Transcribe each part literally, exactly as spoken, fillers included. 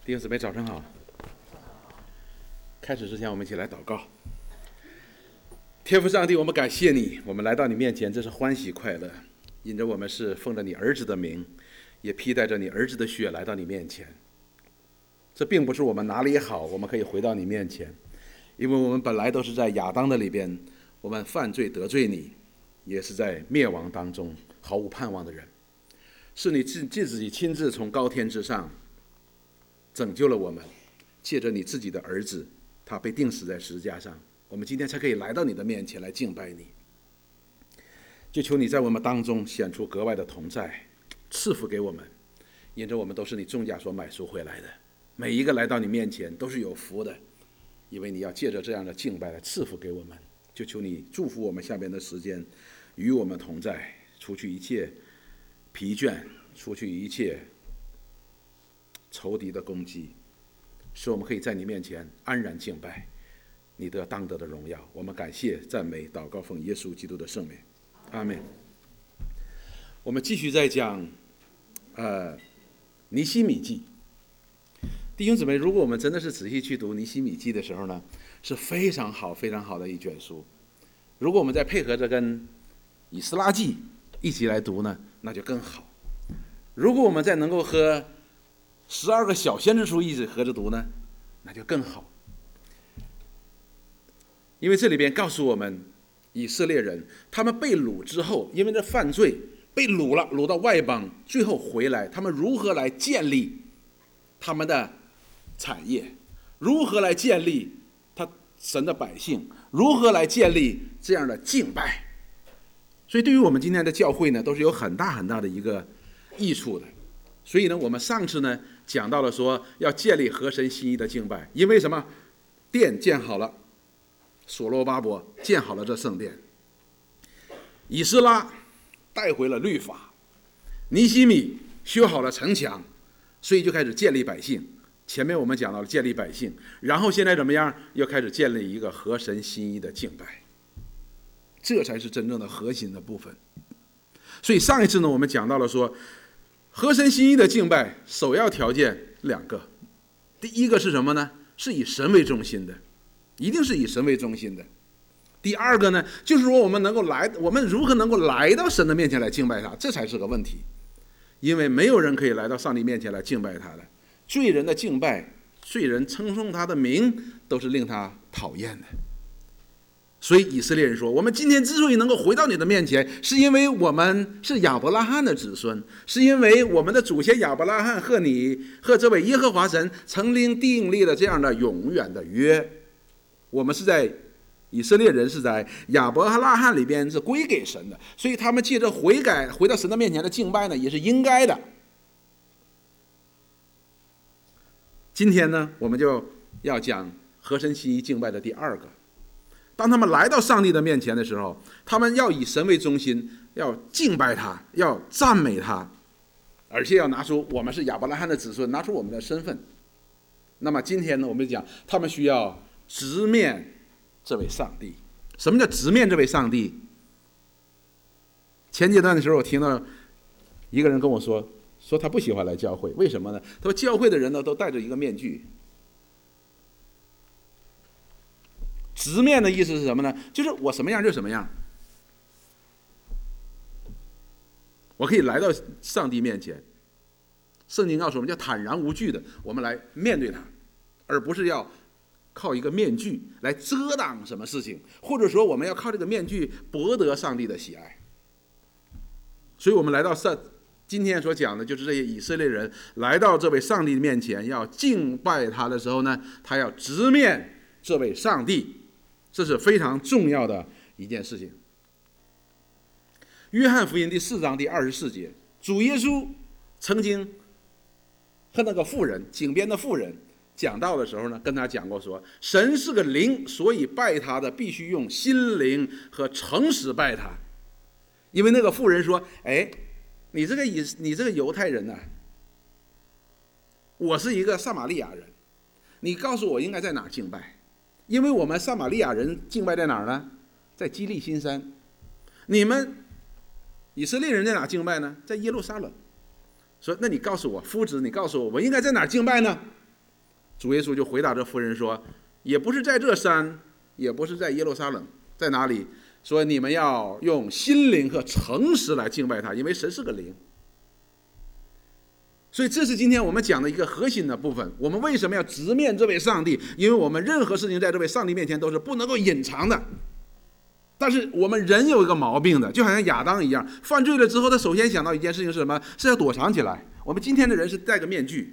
弟兄姊妹，早上好。开始之前，我们一起来祷告。天父上帝，我们感谢你，我们来到你面前，这是欢喜快乐，因着我们是奉着你儿子的名，也披戴着你儿子的血来到你面前。这并不是我们哪里好，我们可以回到你面前，因为我们本来都是在亚当的里边，我们犯罪得罪你，也是在灭亡当中毫无盼望的人。是你自自己亲自从高天之上拯救了我们，借着你自己的儿子，他被钉死在十字架上，我们今天才可以来到你的面前来敬拜你。就求你在我们当中显出格外的同在，赐福给我们，因着我们都是你重价所买赎回来的，每一个来到你面前都是有福的，因为你要借着这样的敬拜来赐福给我们。就求你祝福我们下边的时间，与我们同在，除去一切疲倦，除去一切仇敌的攻击，使我们可以在你面前安然敬拜，你得当得的荣耀。我们感谢赞美祷告奉耶稣基督的圣名，阿们。我们继续在讲呃尼希米记。弟兄姊妹，如果我们真的是仔细去读尼希米记的时候呢，是非常好非常好的一卷书。如果我们再配合着跟以斯拉记一起来读呢，那就更好。如果我们再能够和十二个小先知书一起合着读呢，那就更好。因为这里边告诉我们，以色列人他们被掳之后，因为这犯罪被掳了，掳到外邦，最后回来，他们如何来建立他们的产业，如何来建立他神的百姓，如何来建立这样的敬拜。所以对于我们今天的教会呢，都是有很大很大的一个益处的。所以呢，我们上次呢讲到了说要建立合神心意的敬拜，因为什么？殿建好了，所罗巴伯建好了这圣殿，以斯拉带回了律法，尼希米修好了城墙，所以就开始建立百姓。前面我们讲到了建立百姓，然后现在怎么样？又开始建立一个合神心意的敬拜，这才是真正的核心的部分。所以上一次呢，我们讲到了说，合神心意的敬拜首要条件两个，第一个是什么呢？是以神为中心的，一定是以神为中心的。第二个呢，就是说我们能够来，我们如何能够来到神的面前来敬拜他，这才是个问题。因为没有人可以来到上帝面前来敬拜他的，罪人的敬拜，罪人称颂他的名，都是令他讨厌的。所以以色列人说，我们今天之所以能够回到你的面前，是因为我们是亚伯拉罕的子孙，是因为我们的祖先亚伯拉罕和你和这位耶和华神曾经订立了这样的永远的约。我们是在以色列人是在亚伯拉罕里边是归给神的，所以他们借着悔改回到神的面前的敬拜呢，也是应该的。今天呢，我们就要讲合神心意敬拜的第二个。当他们来到上帝的面前的时候，他们要以神为中心，要敬拜他，要赞美他，而且要拿出我们是亚伯拉罕的子孙，拿出我们的身份。那么今天呢，我们讲他们需要直面这位上帝。什么叫直面这位上帝？前阶段的时候，我听到一个人跟我说，说他不喜欢来教会，为什么呢？他说教会的人呢都戴着一个面具。直面的意思是什么呢？就是我什么样就什么样，我可以来到上帝面前。圣经告诉我们，叫坦然无惧的，我们来面对他，而不是要靠一个面具来遮挡什么事情，或者说我们要靠这个面具博得上帝的喜爱。所以我们来到上今天所讲的就是这些以色列人来到这位上帝面前要敬拜他的时候呢，他要直面这位上帝，这是非常重要的一件事情。约翰福音第四章第二十四节，主耶稣曾经和那个妇人，井边的妇人讲道的时候呢，跟他讲过说，神是个灵，所以拜他的必须用心灵和诚实拜他。因为那个妇人说，哎，你这个以你这个犹太人呢、啊，我是一个撒玛利亚人，你告诉我应该在哪儿敬拜？因为我们撒玛利亚人敬拜在哪儿呢？在基利心山。你们以色列人在哪敬拜呢？在耶路撒冷。说那你告诉我，夫子，你告诉我，我应该在哪儿敬拜呢？ 主耶稣就回答这妇人说，也不是在这山，也不是在耶路撒冷，在哪里？说你们要用心灵和诚实来敬拜他，因为神是个灵。所以这是今天我们讲的一个核心的部分。我们为什么要直面这位上帝？因为我们任何事情在这位上帝面前都是不能够隐藏的。但是我们人有一个毛病的，就好像亚当一样，犯罪了之后，他首先想到一件事情是什么？是要躲藏起来。我们今天的人是戴个面具。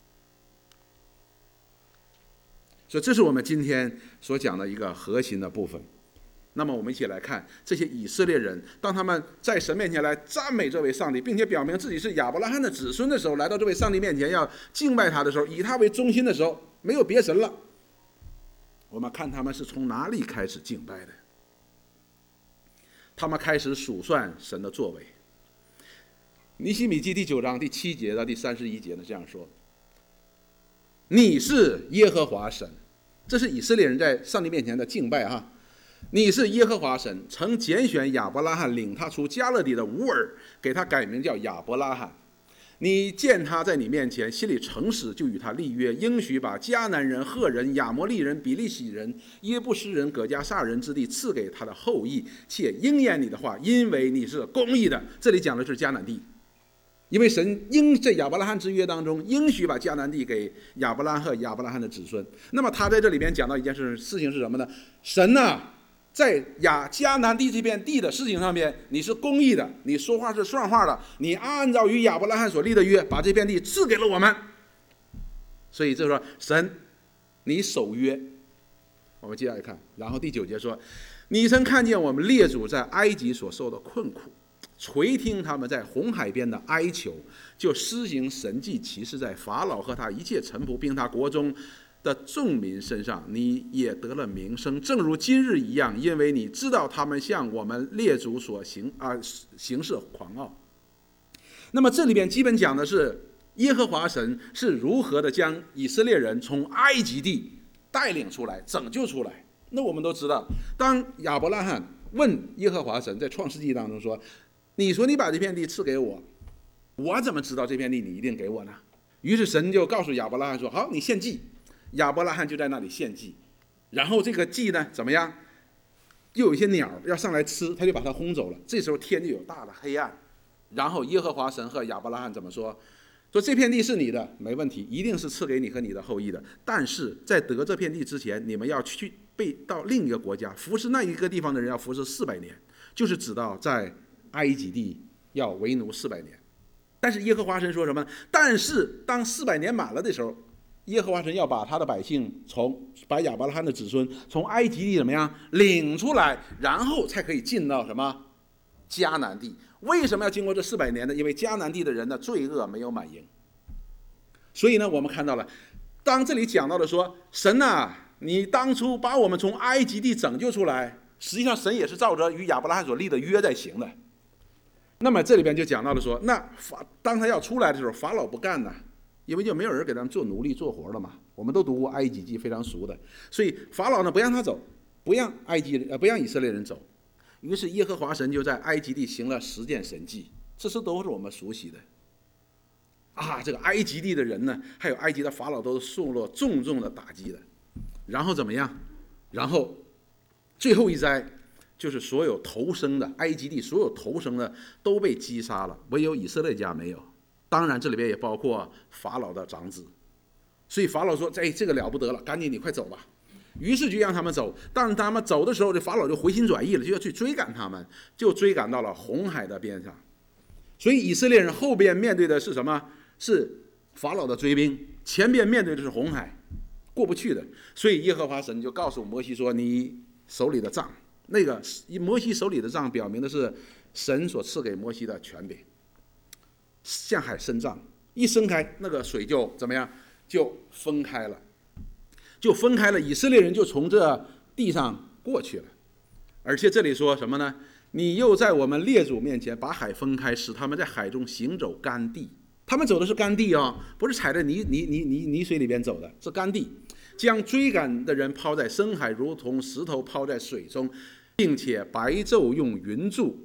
所以这是我们今天所讲的一个核心的部分。那么我们一起来看这些以色列人，当他们在神面前来赞美这位上帝，并且表明自己是亚伯拉罕的子孙的时候，来到这位上帝面前要敬拜他的时候，以他为中心的时候，没有别神了。我们看他们是从哪里开始敬拜的？他们开始数算神的作为。尼希米记第九章第七节到第三十一节呢这样说：你是耶和华神，这是以色列人在上帝面前的敬拜哈。你是耶和华神，曾拣选亚伯拉罕，领他出迦勒底的乌尔，给他改名叫亚伯拉罕。你见他在你面前，心里诚实，就与他立约，应许把迦南人、赫人、亚摩利人、比利洗人、耶布斯人、葛加撒人之地赐给他的后裔，且应验你的话，因为你是公义的。这里讲的是迦南地，因为神应在亚伯拉罕之约当中应许把迦南地给亚伯拉罕和亚伯拉罕的子孙。那么他在这里边讲到一件事事情是什么呢？神啊，在亚迦南地这片地的事情上面，你是公义的，你说话是算话的，你按照与亚伯拉罕所立的约，把这片地赐给了我们。所以就说神，你守约。我们接下来看，然后第九节说，你曾看见我们列祖在埃及所受的困苦，垂听他们在红海边的哀求，就施行神迹奇事在法老和他一切臣仆并他国中的众民身上，你也得了名声，正如今日一样，因为你知道他们向我们列祖所行啊行事狂傲。那么这里边基本讲的是耶和华神是如何的将以色列人从埃及地带领出来、拯救出来。那我们都知道，当亚伯拉罕问耶和华神在创世纪当中说：“你说你把这片地赐给我，我怎么知道这片地你一定给我呢？”于是神就告诉亚伯拉罕说：“好，你献祭。”亚伯拉罕就在那里献祭，然后这个祭呢怎么样？又有一些鸟要上来吃，他就把它轰走了。这时候天就有大的黑暗。然后耶和华神和亚伯拉罕怎么说？说这片地是你的，没问题，一定是赐给你和你的后裔的。但是在得这片地之前，你们要去被到另一个国家服侍那一个地方的人，要服侍四百年，就是指到在埃及地要为奴四百年。但是耶和华神说什么？但是当四百年满了的时候，耶和华神要把他的百姓从把亚伯拉罕的子孙从埃及地怎么样领出来，然后才可以进到什么迦南地。为什么要经过这四百年呢？因为迦南地的人的罪恶没有满盈。所以呢，我们看到了，当这里讲到的说，神啊，你当初把我们从埃及地拯救出来，实际上神也是照着与亚伯拉罕所立的约在行的。那么这里边就讲到了说，那法当他要出来的时候，法老不干呢，因为就没有人给他们做奴隶做活了嘛。我们都读过埃及记，非常熟的。所以法老呢不让他走，不让埃及呃不让以色列人走。于是耶和华神就在埃及地行了十件神迹，这是都是我们熟悉的。啊，这个埃及地的人呢，还有埃及的法老都受了重重的打击的。然后怎么样？然后最后一灾就是所有投生的埃及地所有投生的都被击杀了，唯有以色列家没有。当然这里边也包括法老的长子。所以法老说：“哎，这个了不得了，赶紧你快走吧。”于是就让他们走。当他们走的时候，这法老就回心转意了，就要去追赶他们，就追赶到了红海的边上。所以以色列人后边面对的是什么？是法老的追兵，前边面对的是红海，过不去的。所以耶和华神就告诉摩西说：“你手里的杖，那个摩西手里的杖，表明的是神所赐给摩西的权柄。向海伸杖，一伸开，那个水就怎么样？就分开了。”就分开了，以色列人就从这地上过去了。而且这里说什么呢？你又在我们列祖面前把海分开，使他们在海中行走干地。他们走的是干地哦，不是踩在泥泥泥泥泥水里边走的，是干地。将追赶的人抛在深海，如同石头抛在水中，并且白昼用云柱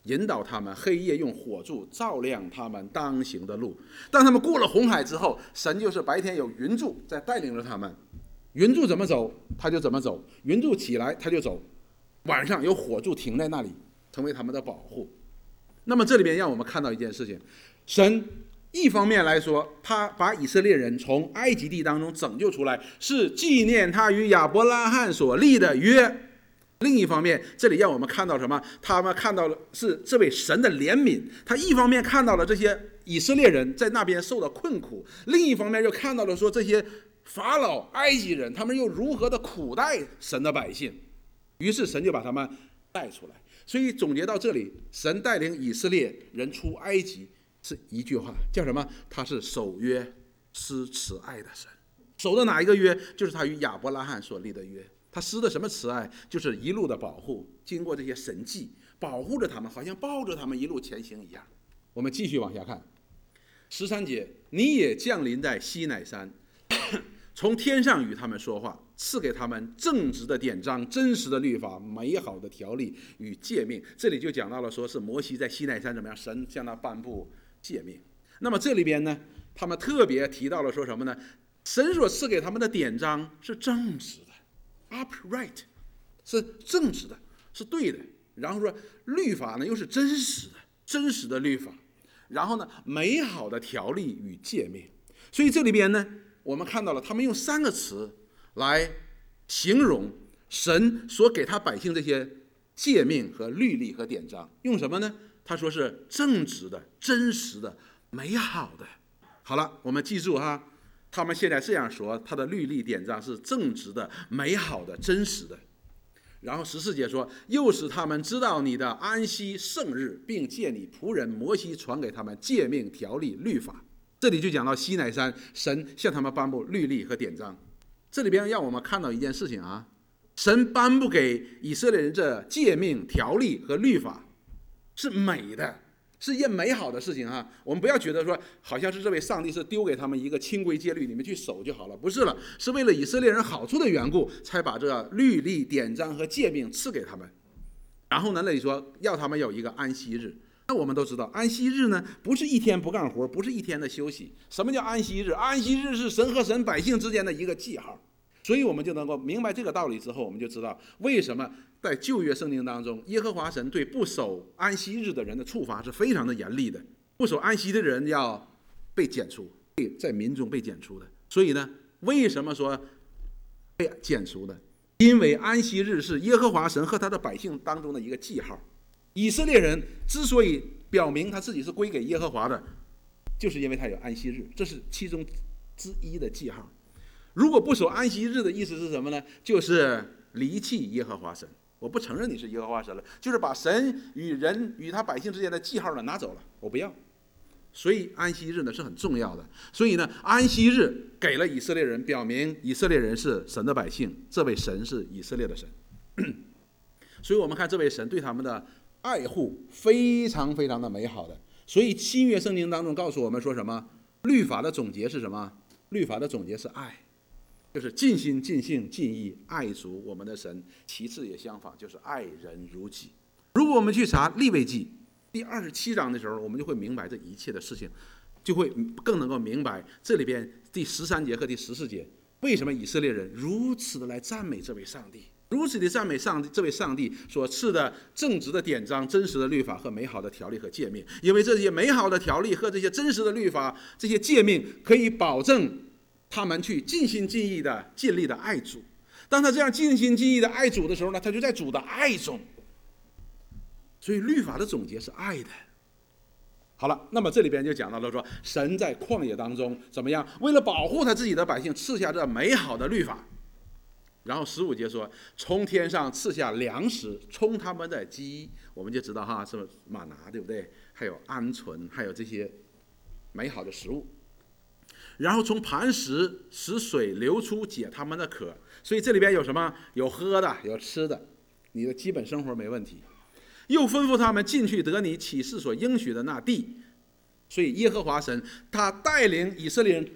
引导他们，黑夜用火柱照亮他们当行的路。当他们过了红海之后，神就是白天有云柱在带领着他们，云柱怎么走他就怎么走，云柱起来他就走，晚上有火柱停在那里，成为他们的保护。那么这里边让我们看到一件事情，神一方面来说，他把以色列人从埃及地当中拯救出来，是纪念他与亚伯拉罕所立的约。另一方面，这里让我们看到什么？他们看到的是这位神的怜悯。他一方面看到了这些以色列人在那边受到困苦，另一方面又看到了说这些法老埃及人他们又如何的苦待神的百姓。于是神就把他们带出来。所以总结到这里，神带领以色列人出埃及是一句话，叫什么？他是守约施慈爱的神。守的哪一个约？就是他与亚伯拉罕所立的约。他施的什么慈爱？就是一路的保护，经过这些神迹保护着他们，好像抱着他们一路前行一样。我们继续往下看十三节，你也降临在西乃山，从天上与他们说话，赐给他们正直的典章、真实的律法、美好的条例与诫命。这里就讲到了说是摩西在西乃山怎么样，神向他颁布诫命。那么这里边呢，他们特别提到了说什么呢？神所赐给他们的典章是正直的，upright 是正直的，是对的。然后说律法呢又是真实的，真实的律法。然后呢，美好的条例与诫命。所以这里边呢，我们看到了他们用三个词来形容神所给他百姓这些诫命和律例和典章。用什么呢？他说是正直的、真实的、美好的。好了，我们记住哈。他们现在这样说，他的律例典章是正直的、美好的、真实的。然后十四节说，又使他们知道你的安息圣日，并借你仆人摩西传给他们诫命、条例、律法。这里就讲到西乃山，神向他们颁布律例和典章。这里边让我们看到一件事情啊，神颁布给以色列人这诫命、条例和律法是美的，是一件美好的事情啊！我们不要觉得说，好像是这位上帝是丢给他们一个清规戒律，你们去守就好了，不是了，是为了以色列人好处的缘故，才把这律例、典章和诫命赐给他们。然后呢，那里说要他们有一个安息日。那我们都知道，安息日呢，不是一天不干活，不是一天的休息。什么叫安息日？安息日是神和神百姓之间的一个记号。所以我们就能够明白这个道理之后，我们就知道为什么在旧约圣经当中，耶和华神对不守安息日的人的处罚是非常的严厉的。不守安息的人要被剪除，在民中被剪除的。所以呢，为什么说被剪除的？因为安息日是耶和华神和他的百姓当中的一个记号。以色列人之所以表明他自己是归给耶和华的，就是因为他有安息日，这是其中之一的记号。如果不守安息日的意思是什么呢？就是离弃耶和华神，我不承认你是耶和华神了，就是把神与人与他百姓之间的记号呢拿走了，我不要。所以安息日呢是很重要的。所以呢，安息日给了以色列人，表明以色列人是神的百姓，这位神是以色列的神。所以我们看这位神对他们的爱护非常非常的美好的。所以新约圣经当中告诉我们说什么？律法的总结是什么？律法的总结是爱，就是尽心尽性尽意爱主我们的神。其次也相仿，就是爱人如己。如果我们去查利未记第二十七章的时候，我们就会明白这一切的事情，就会更能够明白这里边第十三节和第十四节为什么以色列人如此的来赞美这位上帝，如此的赞美上帝，这位上帝所赐的正直的典章、真实的律法和美好的条例和诫命。因为这些美好的条例和这些真实的律法、这些诫命，可以保证他们去尽心尽意的、尽力的爱主。当他这样尽心尽意的爱主的时候呢，他就在主的爱中。所以律法的总结是爱的。好了，那么这里边就讲到了说，神在旷野当中怎么样？为了保护他自己的百姓，赐下这美好的律法。然后十五节说，从天上赐下粮食，充他们的饥。我们就知道哈，是玛拿，对不对？还有鹌鹑，还有这些美好的食物。然后从磐石使水流出，解他们的渴。所以这里边有什么？有喝的，有吃的，你的基本生活没问题。又吩咐他们进去得你启示所应许的那地。所以耶和华神他带领以色列人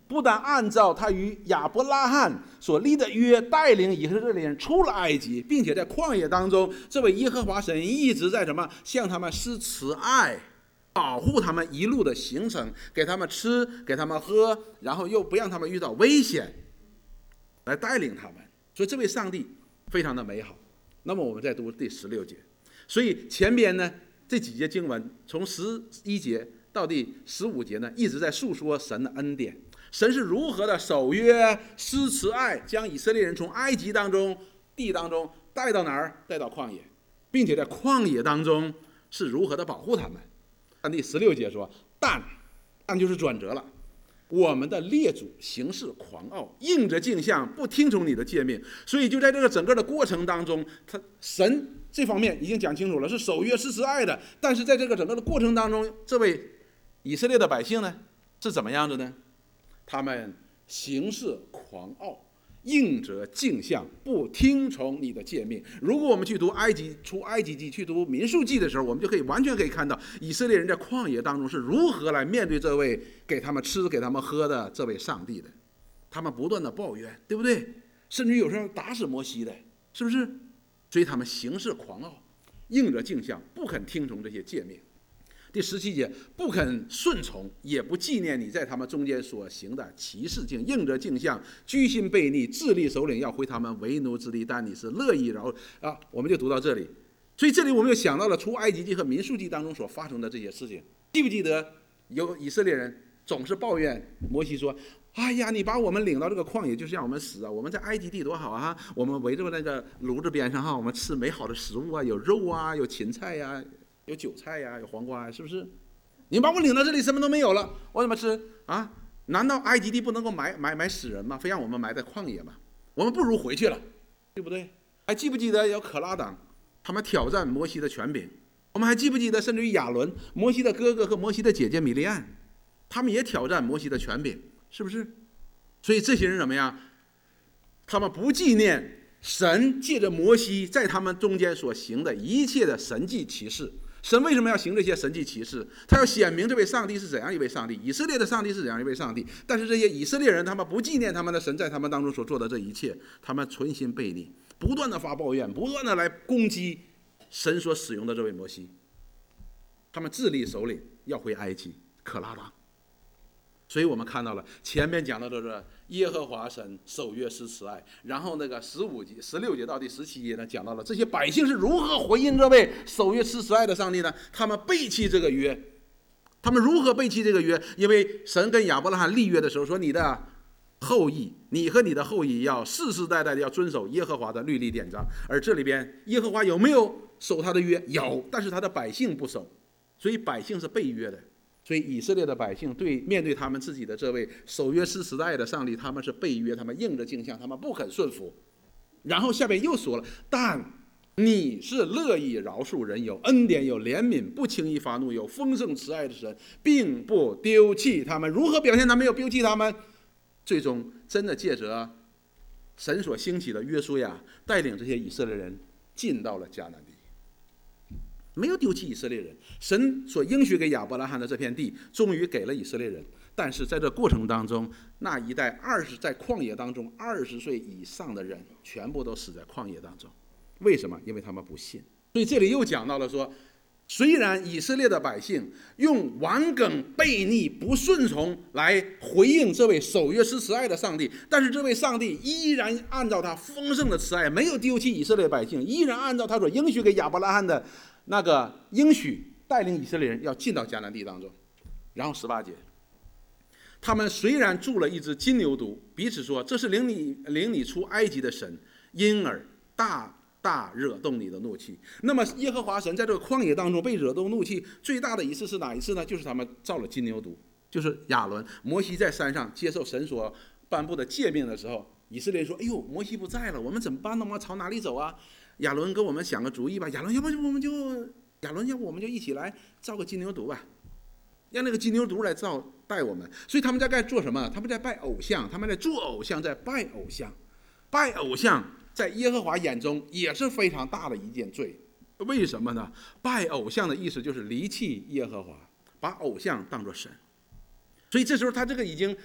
不但按照他与亚伯拉罕所立的约带领以色列人出了埃及，并且在旷野当中，这位耶和华神一直在什么向他们施慈爱，保护他们一路的行程，给他们吃，给他们喝，然后又不让他们遇到危险，来带领他们。所以这位上帝非常的美好。那么我们再读第十六节，所以前边呢这几节经文，从十一节到第十五节呢，一直在述说神的恩典，神是如何的守约施慈爱，将以色列人从埃及当中地当中带到哪儿？带到旷野，并且在旷野当中是如何的保护他们。但第十六节说，但但就是转折了，我们的列祖行事狂傲，硬着镜像，不听从你的诫命。所以就在这个整个的过程当中，他神这方面已经讲清楚了，是守约施慈爱的。但是在这个整个的过程当中，这位以色列的百姓呢是怎么样的呢？他们行事狂傲，硬着镜像，不听从你的诫命。如果我们去读埃及出埃及记，去读民数记的时候，我们就可以完全可以看到以色列人在旷野当中是如何来面对这位给他们吃给他们喝的这位上帝的。他们不断的抱怨，对不对？甚至有时候打死摩西的，是不是？所以他们行事狂傲，硬着镜像，不肯听从这些诫命。第十七节，不肯顺从，也不纪念你在他们中间所行的奇事经，硬着镜像，居心悖逆，自立首领，要回他们为奴之地，但你是乐意饶啊！我们就读到这里。所以这里我们又想到了出埃及记和民数记当中所发生的这些事情。记不记得有以色列人总是抱怨摩西说，哎呀，你把我们领到这个旷野就是让我们死啊！我们在埃及地多好啊，我们围着那个炉子边上哈，我们吃美好的食物啊，有肉啊，有芹菜呀、啊，有韭菜呀、啊，有黄瓜呀、啊，是不是？你把我领到这里，什么都没有了，我怎么吃啊？难道埃及地不能够埋埋埋死人吗？非让我们埋在旷野吗？我们不如回去了，对不对？还记不记得有可拉党，他们挑战摩西的权柄？我们还记不记得，甚至于亚伦，摩西的哥哥和摩西的姐姐米利暗，他们也挑战摩西的权柄，是不是？所以这些人怎么样？他们不纪念神借着摩西在他们中间所行的一切的神迹奇事。神为什么要行这些神迹奇事？他要显明这位上帝是怎样一位上帝，以色列的上帝是怎样一位上帝。但是这些以色列人，他们不纪念他们的神在他们当中所做的这一切，他们存心悖逆，不断的发抱怨，不断的来攻击神所使用的这位摩西。他们自立首领，要回埃及，可拉党。所以我们看到了前面讲到的是耶和华神守约施慈爱，然后那个十五节、十六节到第十七节呢，讲到了这些百姓是如何回应这位守约施慈爱的上帝呢？他们背弃这个约，他们如何背弃这个约？因为神跟亚伯拉罕立约的时候说，你的后裔，你和你的后裔要世世代代的要遵守耶和华的律例典章。而这里边耶和华有没有守他的约？有，但是他的百姓不守，所以百姓是背约的。所以以色列的百姓对面对他们自己的这位守约施慈爱的上帝，他们是背约，他们硬着镜像，他们不肯顺服。然后下边又说了，但你是乐意饶恕人，有恩典，有怜悯，不轻易发怒，有丰盛慈爱的神，并不丢弃他们。如何表现他没有丢弃他们？最终真的借着神所兴起的约书亚，带领这些以色列人进到了迦南地。没有丢弃以色列人，神所应许给亚伯拉罕的这片地，终于给了以色列人。但是在这过程当中，那一代二十在旷野当中二十岁以上的人，全部都死在旷野当中。为什么？因为他们不信。所以这里又讲到了说，虽然以色列的百姓用顽梗悖逆不顺从来回应这位守约施慈爱的上帝，但是这位上帝依然按照他丰盛的慈爱，没有丢弃以色列百姓，依然按照他所应许给亚伯拉罕的那个应许，带领以色列人要进到迦南地当中。然后十八节，他们虽然铸了一只金牛犊，彼此说，这是领你领你出埃及的神，因而大大惹动你的怒气。那么耶和华神在这个旷野当中被惹动怒气最大的一次是哪一次呢？就是他们造了金牛犊，就是亚伦。摩西在山上接受神所颁布的诫命的时候，以色列人说，哎呦，摩西不在了，我们怎么办呢？我们朝哪里走啊？亚伦跟我们想个主意吧，亚伦要不我们就亚伦要不我们就一起来造个金牛犊吧，让那个金牛犊来造带我们。所以他们在该做什么？他们在拜偶像，他们在做偶像，在拜偶像。拜偶像在耶和华眼中也是非常大的一件罪。为什么呢？拜偶像的意思就是离弃耶和华，把偶像当作神。所以这时候他这个已经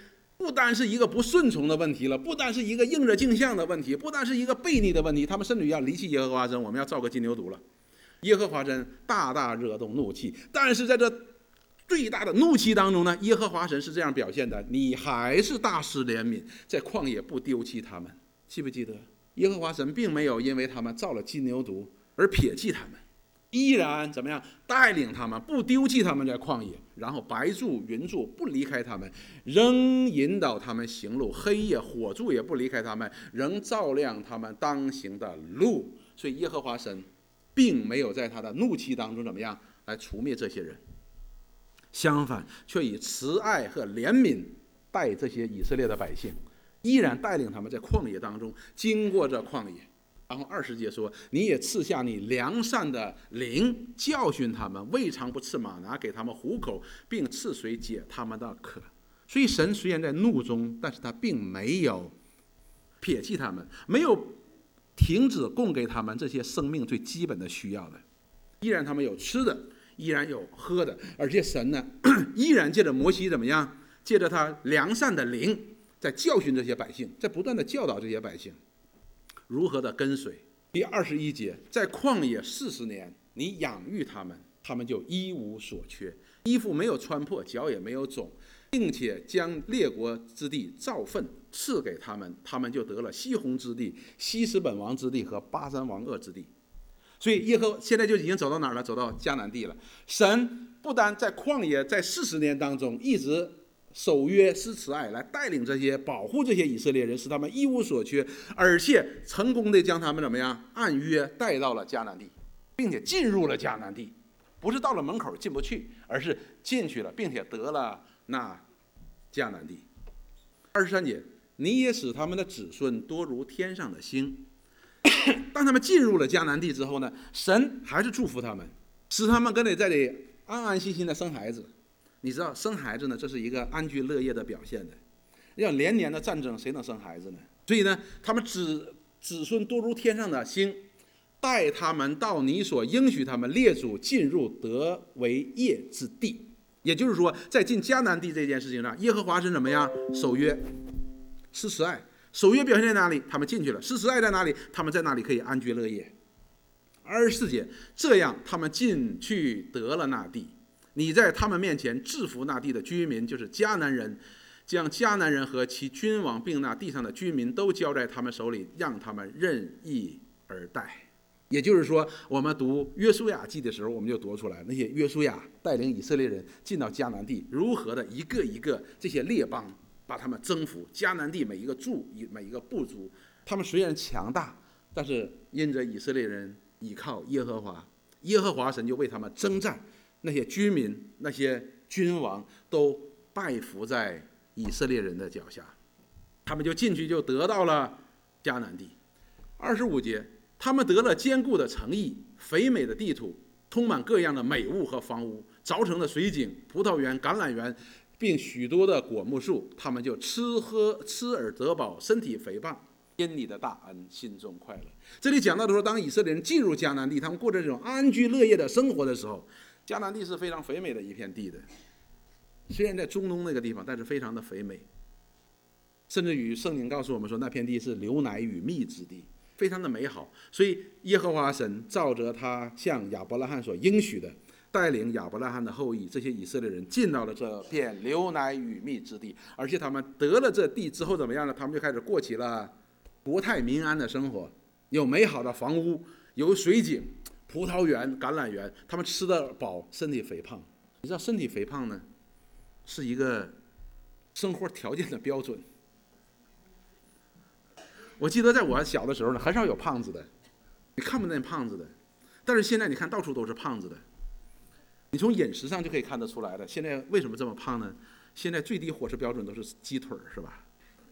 不单是一个不顺从的问题了，不单是一个应着镜像的问题，不单是一个悖逆的问题，他们甚至要离弃耶和华神，我们要造个金牛犊了。耶和华神大大惹动怒气，但是在这最大的怒气当中呢，耶和华神是这样表现的：你还是大施怜悯，在旷野不丢弃他们。记不记得耶和华神并没有因为他们造了金牛犊而撇弃他们，依然怎么样带领他们，不丢弃他们在旷野，然后白柱云柱不离开他们，仍引导他们行路，黑夜火柱也不离开他们，仍照亮他们当行的路。所以耶和华神并没有在他的怒气当中怎么样来除灭这些人，相反却以慈爱和怜悯带这些以色列的百姓，依然带领他们在旷野当中经过这旷野。然后二十节说，你也赐下你良善的灵教训他们，未尝不赐玛拿给他们糊口，并赐水解他们的渴。所以神虽然在怒中，但是他并没有撇弃他们，没有停止供给他们这些生命最基本的需要的，依然他们有吃的，依然有喝的。而且神呢依然借着摩西怎么样，借着他良善的灵在教训这些百姓，在不断的教导这些百姓如何的跟随。第二十一节，在旷野四十年，你养育他们，他们就一无所缺，衣服没有穿破，脚也没有肿，并且将列国之地造粪赐给他们，他们就得了西宏之地、希实本王之地和巴珊王噩之地。所以耶和现在就已经走到哪儿了？走到迦南地了。神不单在旷野在四十年当中一直守约施慈爱，来带领这些保护这些以色列人，使他们一无所缺，而且成功的将他们怎么样按约带到了迦南地，并且进入了迦南地，不是到了门口进不去，而是进去了，并且得了那迦南地。二十三节，你也使他们的子孙多如天上的星。当他们进入了迦南地之后呢，神还是祝福他们，使他们跟你在这里安安心心的生孩子。你知道生孩子呢，这是一个安居乐业的表现的。要连年的战争，谁能生孩子呢？所以呢，他们子子孙多如天上的星，带他们到你所应许他们列祖进入得为业之地。也就是说，在进迦南地这件事情上，耶和华是怎么样守约、施慈爱。守约表现在哪里？他们进去了。施慈爱在哪里？他们在那里可以安居乐业。二十四节，这样他们进去得了那地。你在他们面前制服那地的居民，就是迦南人，将迦南人和其君王并那地上的居民都交在他们手里，让他们任意而待。也就是说，我们读约书亚记的时候，我们就读出来那些约书亚带领以色列人进到迦南地，如何的一个一个这些列邦把他们征服。迦南地每一个族每一个部族，他们虽然强大，但是因着以色列人倚靠耶和华，耶和华神就为他们征战。那些居民、那些君王都拜服在以色列人的脚下，他们就进去就得到了迦南地。二十五节，他们得了坚固的城邑、肥美的地土，充满各样的美物和房屋，凿成的水井、葡萄园、橄榄园，并许多的果木树，他们就吃喝吃而得饱，身体肥胖，因你的大恩心中快乐。这里讲到的说，当以色列人进入迦南地，他们过着这种安居乐业的生活的时候，迦南地是非常肥美的一片地的，虽然在中东那个地方，但是非常的肥美，甚至于圣经告诉我们说，那片地是流奶与蜜之地，非常的美好。所以耶和华神照着他向亚伯拉罕所应许的，带领亚伯拉罕的后裔这些以色列人进到了这片流奶与蜜之地，而且他们得了这地之后怎么样呢？他们就开始过起了国泰民安的生活，有美好的房屋，有水井、葡萄园、橄榄园，他们吃得饱，身体肥胖。你知道身体肥胖呢，是一个生活条件的标准。我记得在我小的时候呢，很少有胖子的，你看不见胖子的。但是现在你看到处都是胖子的，你从饮食上就可以看得出来的。现在为什么这么胖呢？现在最低伙食标准都是鸡腿，是吧？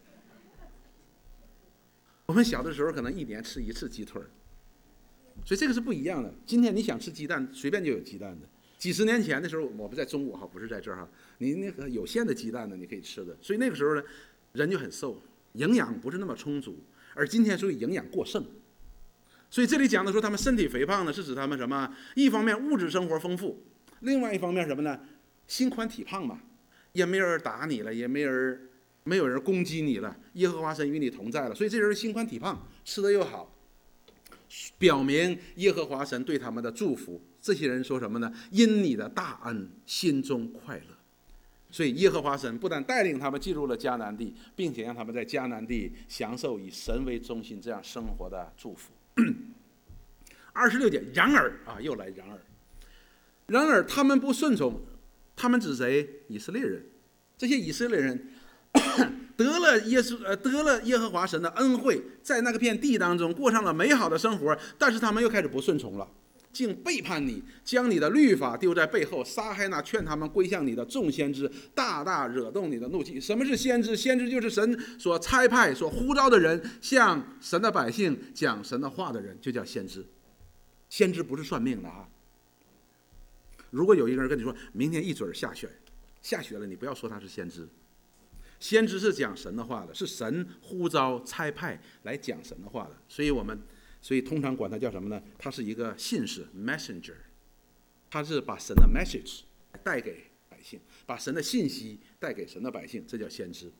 我们小的时候可能一年吃一次鸡腿。所以这个是不一样的。今天你想吃鸡蛋，随便就有鸡蛋的。几十年前的时候，我们在中国哈，不是在这儿哈，你那个有限的鸡蛋呢，你可以吃的。所以那个时候呢，人就很瘦，营养不是那么充足。而今天属于营养过剩。所以这里讲的说他们身体肥胖呢，是指他们什么？一方面物质生活丰富，另外一方面什么呢？心宽体胖嘛，也没人打你了，也没人没有人攻击你了，耶和华神与你同在了，所以这人心宽体胖，吃的又好，表明耶和华神对他们的祝福。这些人说什么呢？因你的大恩，心中快乐。所以耶和华神不但带领他们进入了迦南地，并且让他们在迦南地享受以神为中心这样生活的祝福。二十六节，然而啊，又来然而，然而他们不顺从，他们指谁？以色列人。这些以色列人得了耶稣呃得了耶和华神的恩惠，在那个片地当中过上了美好的生活，但是他们又开始不顺从了，竟背叛你，将你的律法丢在背后，杀害那劝他们归向你的众先知，大大惹动你的怒气。什么是先知？先知就是神所差派、所呼召的人，向神的百姓讲神的话的人，就叫先知。先知不是算命的啊。如果有一个人跟你说明天一准下雪，下雪了，你不要说他是先知。先知是讲神的话的，是神呼召差派来讲神的话的，所以我们所以通常管他叫什么呢？他是一个信使 messenger， 他是把神的 message 带给百姓，把神的信息带给神的百姓，这叫先知。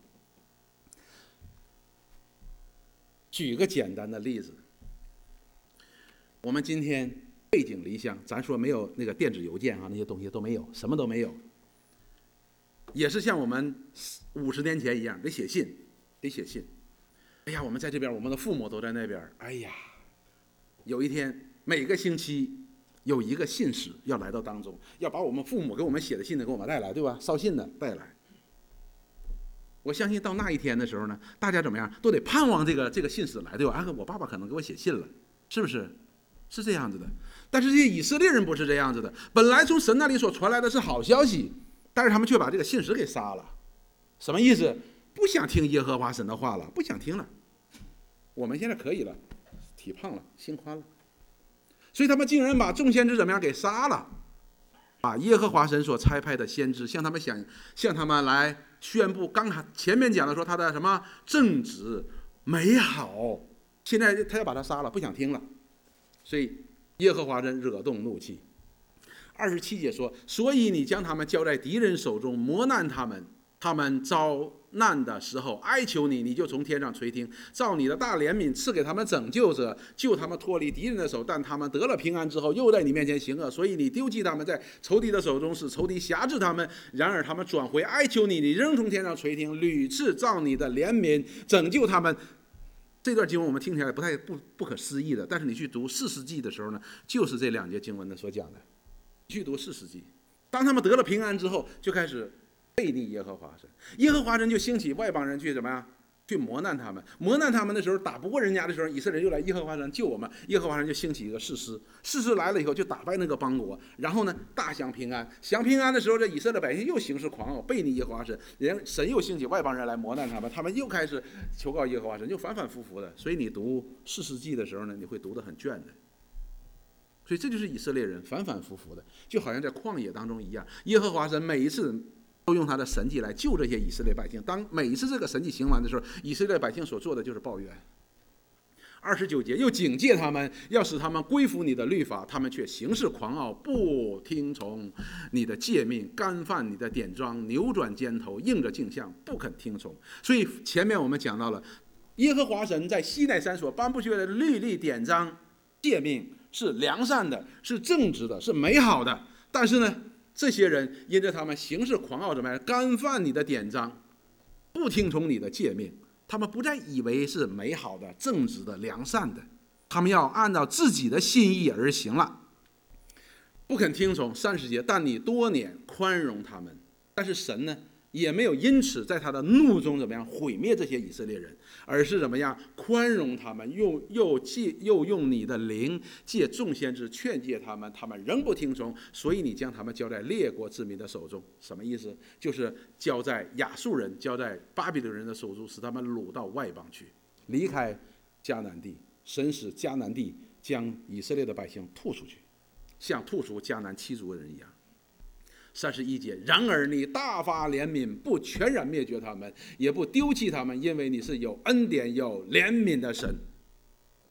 举一个简单的例子，我们今天背井离乡，咱说没有那个电子邮件啊，那些东西都没有，什么都没有，也是像我们五十年前一样，得写信，得写信。哎呀，我们在这边，我们的父母都在那边。哎呀，有一天每个星期有一个信使要来到当中，要把我们父母给我们写的信呢给我们带来，对吧？捎信的带来。我相信到那一天的时候呢，大家怎么样都得盼望这个这个信使来，对吧？啊，我爸爸可能给我写信了，是不是？是这样子的。但是这些以色列人不是这样子的，本来从神那里所传来的是好消息，但是他们却把这个信使给杀了。什么意思？不想听耶和华神的话了，不想听了。我们现在可以了，体胖了，心宽了，所以他们竟然把众先知怎么样给杀了，把耶和华神所差派的先知向他们想向他们来宣布，刚才前面讲的说他的什么正直美好，现在他要把他杀了，不想听了，所以耶和华神惹动怒气。二十七节说，所以你将他们交在敌人手中，磨难他们，他们遭难的时候哀求你，你就从天上垂听，照你的大怜悯赐给他们拯救者，救他们脱离敌人的手。但他们得了平安之后，又在你面前行恶，所以你丢弃他们在仇敌的手中，使仇敌辖制他们。然而他们转回哀求你，你仍从天上垂听，屡次照你的怜悯拯救他们。这段经文我们听起来不太不不可思议的，但是你去读士师记的时候呢，就是这两节经文的所讲的。去读士师记，当他们得了平安之后，就开始背逆耶和华神，耶和华神就兴起外邦人去怎么样？去磨难他们，磨难他们的时候，打不过人家的时候，以色列人又来耶和华神救我们，耶和华神就兴起一个士师，士师来了以后就打败那个邦国，然后呢大享平安，享平安的时候，这以色列百姓又行事狂傲，背逆耶和华神，人神又兴起外邦人来磨难他们，他们又开始求告耶和华神，就反反复复的。所以你读士师记的时候呢，你会读得很倦的。所以这就是以色列人反反复复的，就好像在旷野当中一样。耶和华神每一次都用他的神迹来救这些以色列百姓。当每一次这个神迹行完的时候，以色列百姓所做的就是抱怨。二十九节又警戒他们，要使他们归服你的律法，他们却行事狂傲，不听从你的诫命，干犯你的典章，扭转肩头，硬着颈项，不肯听从。所以前面我们讲到了，耶和华神在西奈山所颁布出来的律例典章诫命是良善的，是正直的，是美好的。但是呢，这些人因着他们行事狂傲，怎么样？干犯你的典章，不听从你的诫命，他们不再以为是美好的、正直的、良善的，他们要按照自己的心意而行了，不肯听从。三十节，但你多年宽容他们，但是神呢，也没有因此在他的怒中怎么样毁灭这些以色列人，而是怎么样宽容他们，又又借又用你的灵借众先知劝诫他们，他们仍不听从，所以你将他们交在列国之民的手中。什么意思？就是交在亚述人、交在巴比伦人的手中，使他们掳到外邦去，离开迦南地。神使迦南地将以色列的百姓吐出去，像吐出迦南七族人一样。三十一节，然而你大发怜悯，不全然灭绝他们，也不丢弃他们，因为你是有恩典有怜悯的神。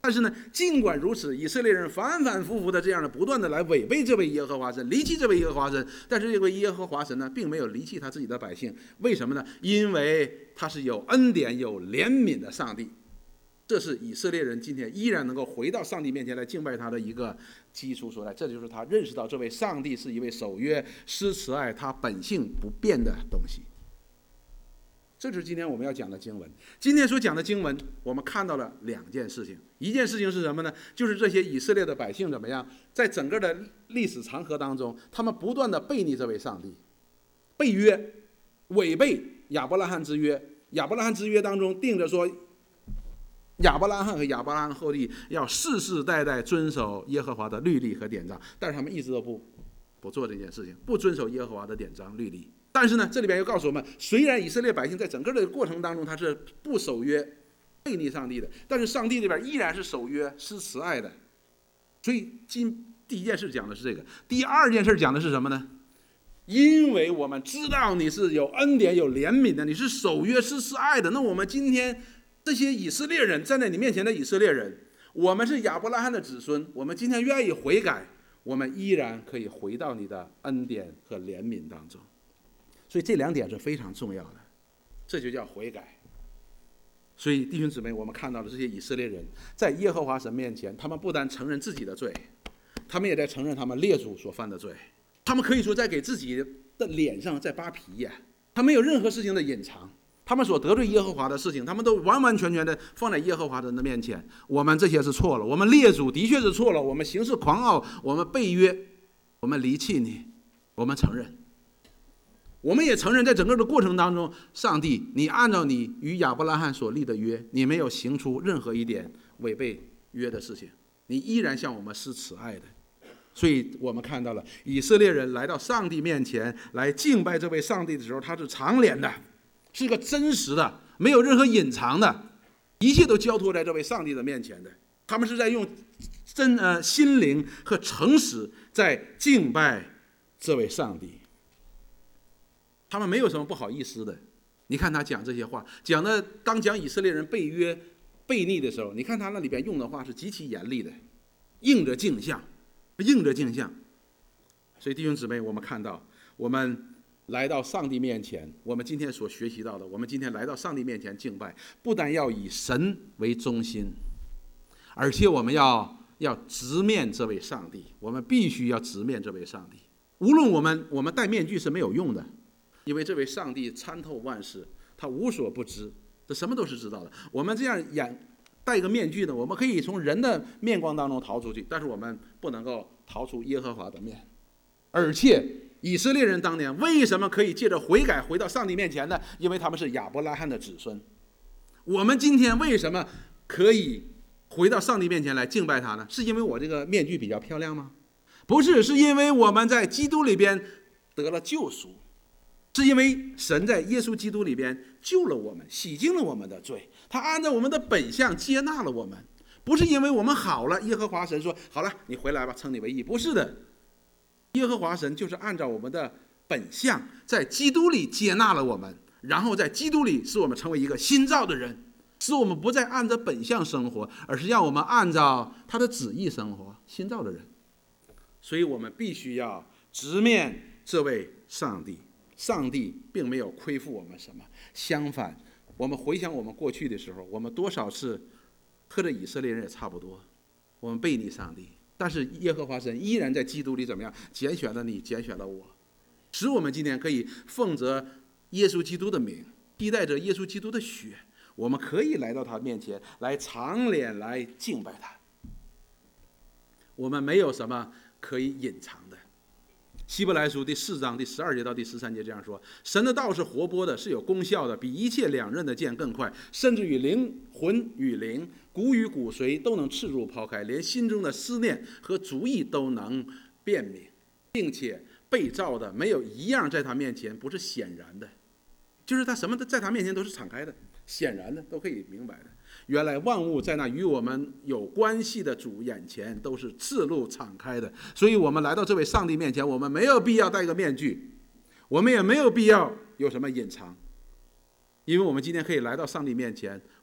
但是呢，尽管如此，以色列人反反复复的这样的不断的来违背这位耶和华神，离弃这位耶和华神。但是这位耶和华神呢，并没有离弃他自己的百姓。为什么呢？因为他是有恩典、有怜悯的上帝。这是以色列人今天依然能够回到上帝面前来敬拜他的一个基础所在。这就是他认识到这位上帝是一位守约、施慈爱、他本性不变的东西。这就是今天我们要讲的经文。今天所讲的经文，我们看到了两件事情。一件事情是什么呢？就是这些以色列的百姓怎么样，在整个的历史长河当中，他们不断的背逆这位上帝，背约，违背亚伯拉罕之约。亚伯拉罕之约当中定着说，亚伯拉罕和亚伯拉罕后裔要世世代代遵守耶和华的律例和典章，但是他们一直都不不做这件事情，不遵守耶和华的典章律例。但是呢，这里边又告诉我们，虽然以色列百姓在整个的过程当中他是不守约、背逆上帝的，但是上帝这边依然是守约、施慈爱的。所以今第一件事讲的是这个，第二件事讲的是什么呢？因为我们知道你是有恩典、有怜悯的，你是守约、施慈爱的。那我们今天这些以色列人站在你面前的以色列人，我们是亚伯拉罕的子孙，我们今天愿意悔改，我们依然可以回到你的恩典和怜悯当中。所以这两点是非常重要的，这就叫悔改。所以弟兄姊妹，我们看到的这些以色列人在耶和华神面前，他们不但承认自己的罪，他们也在承认他们列祖所犯的罪。他们可以说在给自己的脸上在扒皮呀，他没有任何事情的隐藏。他们所得罪耶和华的事情，他们都完完全全的放在耶和华人的面前。我们这些是错了，我们列祖的确是错了，我们行事狂傲，我们背约，我们离弃你，我们承认。我们也承认，在整个的过程当中，上帝，你按照你与亚伯拉罕所立的约，你没有行出任何一点违背约的事情，你依然向我们施慈爱的。所以我们看到了以色列人来到上帝面前来敬拜这位上帝的时候，他是长脸的，是一个真实的，没有任何隐藏的，一切都交托在这位上帝的面前的。他们是在用真呃心灵和诚实在敬拜这位上帝。他们没有什么不好意思的。你看他讲这些话，讲的当讲以色列人背约背逆的时候，你看他那里边用的话是极其严厉的，硬着镜像，硬着镜像。所以弟兄姊妹，我们看到我们来到上帝面前，我们今天所学习到的，我们今天来到上帝面前敬拜，不但要以神为中心，而且我们要要直面这位上帝，我们必须要直面这位上帝。无论我们我们戴面具是没有用的，因为这位上帝参透万事，他无所不知，这什么都是知道的。我们这样演戴一个面具呢，我们可以从人的面光当中逃出去，但是我们不能够逃出耶和华的面。而且以色列人当年为什么可以借着悔改回到上帝面前呢？因为他们是亚伯拉罕的子孙。我们今天为什么可以回到上帝面前来敬拜他呢？是因为我这个面具比较漂亮吗？不是，是因为我们在基督里边得了救赎，是因为神在耶稣基督里边救了我们，洗净了我们的罪，他按照我们的本相接纳了我们。不是因为我们好了，耶和华神说好了你回来吧，称你为义。不是的，耶和华神就是按照我们的本相在基督里接纳了我们，然后在基督里使我们成为一个新造的人，使我们不再按照本相生活，而是让我们按照他的旨意生活，新造的人。所以我们必须要直面这位上帝。上帝并没有亏负我们什么，相反，我们回想我们过去的时候，我们多少次和着以色列人也差不多，我们背逆上帝，但是耶和华神依然在基督里怎么样拣选了你，拣选了我，使我们今天可以奉着耶稣基督的名，披戴着耶稣基督的血，我们可以来到他面前来长脸来敬拜他。我们没有什么可以隐藏的。希伯来书第四章第十二节到第十三节这样说：神的道是活泼的，是有功效的，比一切两刃的剑更快，甚至与灵魂与灵、骨与骨髓都能刺入抛开，连心中的思念和主意都能辨明，并且被造的没有一样在他面前不是显然的，就是他什么都在他面前都是敞开的，显然的，都可以明白的。原来万物在那与我们有关系的主眼前都是赤露敞开的，所以我们来到这位上帝面前，我们没有必要戴个面具，我们也没有必要有什么隐藏，因为我们今天可以来到上帝面前，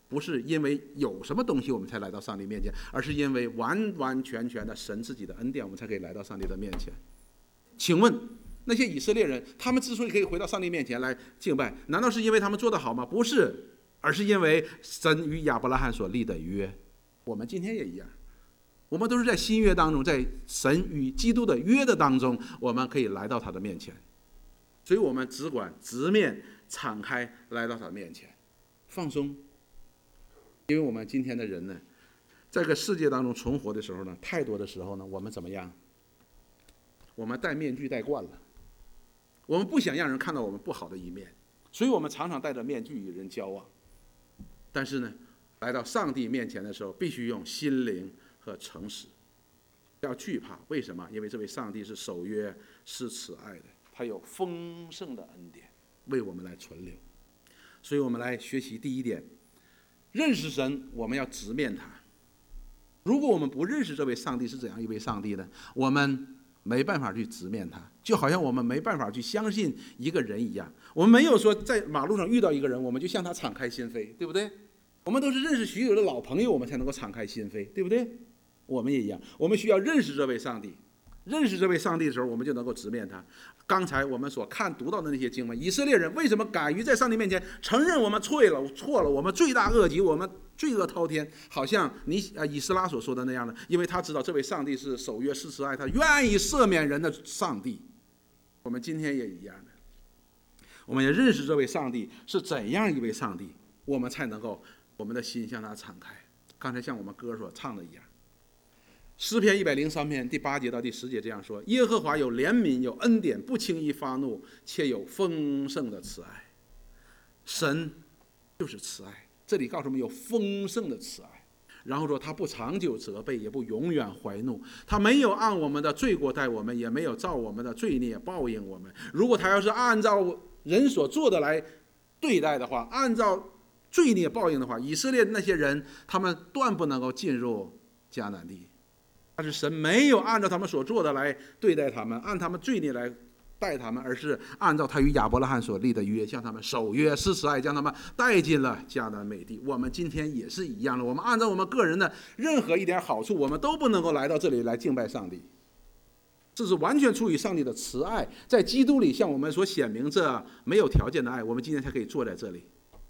不是因为有什么东西我们才来到上帝面前，而是因为完完全全的神自己的恩典，我们才可以来到上帝的面前。请问那些以色列人，他们之所以可以回到上帝面前来敬拜，难道是因为他们做得好吗？不是，而是因为神与亚伯拉罕所立的约。我们今天也一样，我们都是在新约当中，在神与基督的约的当中，我们可以来到他的面前。所以我们只管直面敞开来到他的面前，放松。因为我们今天的人呢，在这个世界当中存活的时候呢，太多的时候呢，我们怎么样？我们戴面具戴惯了，我们不想让人看到我们不好的一面，所以我们常常戴着面具与人交往。但是呢，来到上帝面前的时候，必须用心灵和诚实，不要惧怕。为什么？因为这位上帝是守约、是慈爱的，他有丰盛的恩典为我们来存留。所以我们来学习第一点，认识神，我们要直面他。如果我们不认识这位上帝是怎样一位上帝呢？我们没办法去直面他，就好像我们没办法去相信一个人一样。我们没有说在马路上遇到一个人，我们就向他敞开心扉，对不对？我们都是认识许久的老朋友，我们才能够敞开心扉，对不对？我们也一样，我们需要认识这位上帝。认识这位上帝的时候，我们就能够直面他。刚才我们所看读到的那些经文，以色列人为什么敢于在上帝面前承认我们错了错了，我们罪大恶极，我们罪恶滔天，好像你啊以斯拉所说的那样的，因为他知道这位上帝是守约是慈爱，他愿意赦免人的上帝。我们今天也一样的，我们也认识这位上帝是怎样一位上帝，我们才能够我们的心向他敞开。刚才像我们歌所唱的一样，诗篇一百零三篇第八节到第十节这样说：耶和华有怜悯，有恩典，不轻易发怒，且有丰盛的慈爱。神就是慈爱，这里告诉我们有丰盛的慈爱。然后说他不长久责备，也不永远怀怒，他没有按我们的罪过待我们，也没有照我们的罪孽报应我们。如果他要是按照人所做的来对待的话，按照罪孽报应的话，以色列那些人他们断不能够进入迦南地。但是神没有按照他们所做的来对待他们，按他们罪孽来待他们，而是按照他与亚伯拉罕所立的约，向他们守约施慈爱，将他们带进了迦南美地。我们今天也是一样的，我们按照我们个人的任何一点好处，我们都不能够来到这里来敬拜上帝。这是完全出于上帝的慈爱，在基督里向我们所显明这没有条件的爱，我们今天才可以坐在这里。